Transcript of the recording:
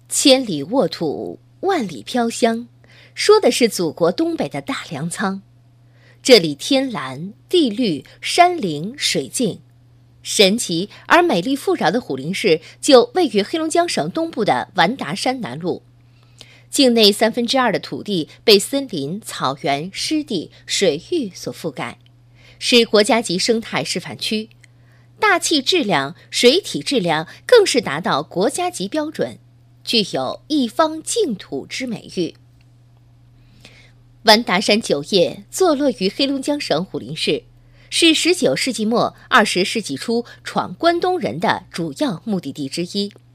千里沃土，万里飘香，说的是祖国东北的大粮仓。这里天蓝地绿，山灵水静，神奇而美丽富饶的虎林市就位于黑龙江省东部的完达山南麓。境内2/3的土地被森林、草原、湿地、水域所覆盖，是国家级生态示范区，大气质量、水体质量更是达到国家级标准，具有一方净土之美誉。完达山酒业坐落于黑龙江省虎林市，是19世纪末20世纪初闯关东人的主要目的地之一。